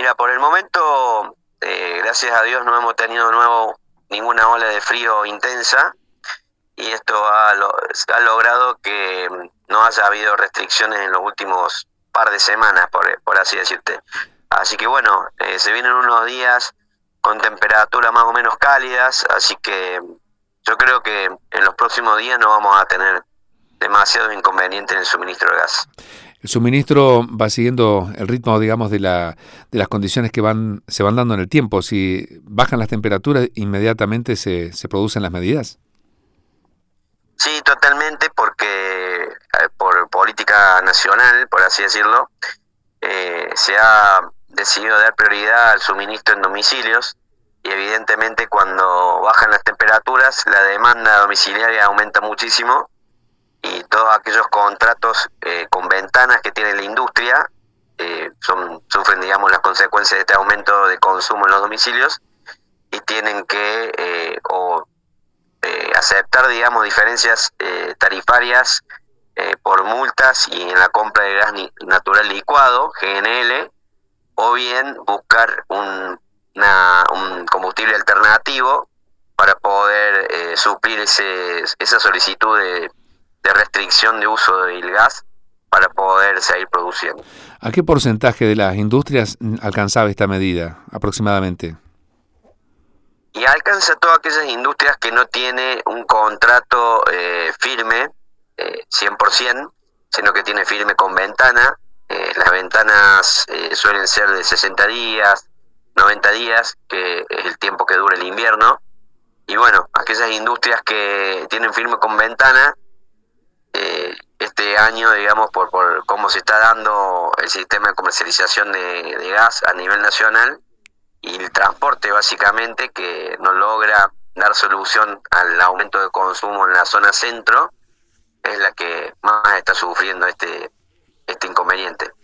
Mira, por el momento, gracias a Dios no hemos tenido de nuevo ninguna ola de frío intensa y esto ha logrado que no haya habido restricciones en los últimos par de semanas, por así decirte. Así que bueno, se vienen unos días con temperaturas más o menos cálidas, así que yo creo que en los próximos días no vamos a tener demasiados inconvenientes en el suministro de gas. El suministro va siguiendo el ritmo, digamos, de las condiciones que se van dando en el tiempo. Si bajan las temperaturas, inmediatamente se producen las medidas. Sí, totalmente, porque por política nacional, por así decirlo, se ha decidido dar prioridad al suministro en domicilios y evidentemente cuando bajan las temperaturas la demanda domiciliaria aumenta muchísimo y todos aquellos contratos con ventanas que tiene la industria sufren, digamos, las consecuencias de este aumento de consumo en los domicilios y tienen que aceptar, digamos, diferencias tarifarias por multas y en la compra de gas natural licuado, GNL, o bien buscar un combustible alternativo para poder suplir esa solicitud de restricción de uso del gas para poder seguir produciendo. ¿A qué porcentaje de las industrias alcanzaba esta medida aproximadamente? Y alcanza a todas aquellas industrias que no tiene un contrato firme, 100%, sino que tiene firme con ventana. Las ventanas suelen ser de 60 días, 90 días, que es el tiempo que dura el invierno. Y bueno, aquellas industrias que tienen firme con ventana, este año, digamos, por cómo se está dando el sistema de comercialización de gas a nivel nacional, y el transporte básicamente que no logra dar solución al aumento de consumo en la zona centro, es la que más está sufriendo este inconveniente.